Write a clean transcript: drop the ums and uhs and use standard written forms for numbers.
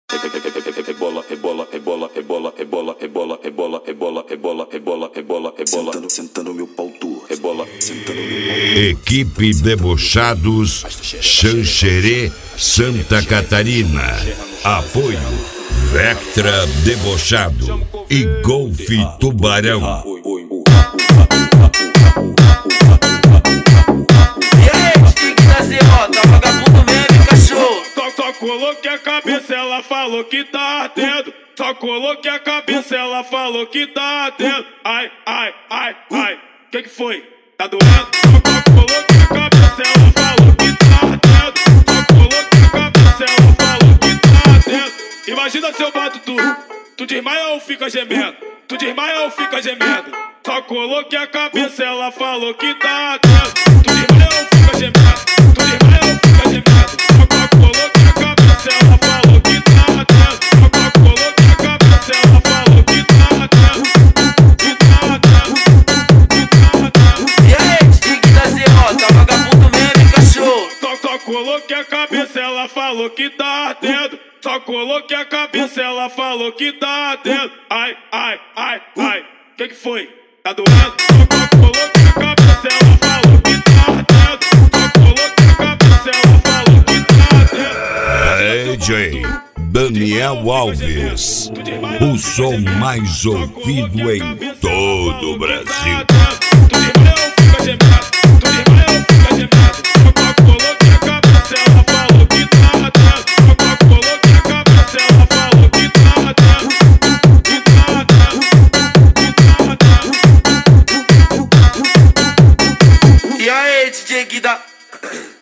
Rebola, rebola, rebola, rebola, rebola, rebola, rebola, rebola, rebola, rebola, rebola, rebola. Sentando meu pau torto. Rebola. Sentando meu pau. Equipe Debochados, Xanxerê, Santa Catarina. Apoio Vectra Debochado e Golfe Tubarão. E aí, Tique da Zerota, vagabundo mesmo, cachorro. Só coloquei a cabeça, ela falou que tá ardendo. Só coloquei a cabeça, ela falou que tá ardendo. Ai, ai, ai, ai, que foi? Tá doendo? Só coloquei a cabeça, ela falou que tá ardendo. Só coloquei a cabeça, ela falou que tá ardendo. Imagina se eu bato tu desmaia ou fica gemendo? Tu desmaia ou fica gemendo? Só coloquei a cabeça, ela falou que tá ardendo. Tu desmaia ou fica gemendo? Tu desmaia ou fica gemendo? Só coloquei a cabeça, ela falou que tá ardendo. Só coloquei a cabeça, ela falou que tá ardendo. Que tá ardendo. E aí, Tique da Zerota, vagabundo mesmo, cachorro. Só coloquei a cabeça, ela falou que tá ardendo. Só coloquei a cabeça, ela falou que tá ardendo. Ai, ai, ai, ai, que foi? Tá doendo? Só coloquei a cabeça, ela falou que tá ardendo. Só coloquei a cabeça, ela falou que tá ardendo. DJ Daniel Alves, o som mais ouvido em todo o Brasil.